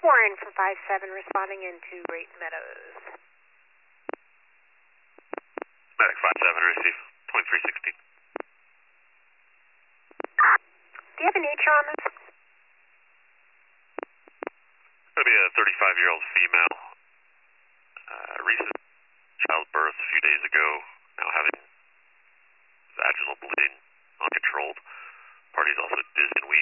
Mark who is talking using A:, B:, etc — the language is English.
A: Warren from 5-7 responding into Great Meadows.
B: Medic 5-7, receive 2316.
A: Do you have a nature on this?
B: It's going to be a 35-year-old female. Recent childbirth a few days ago. Now having vaginal bleeding uncontrolled. Party's also dizzy and weak.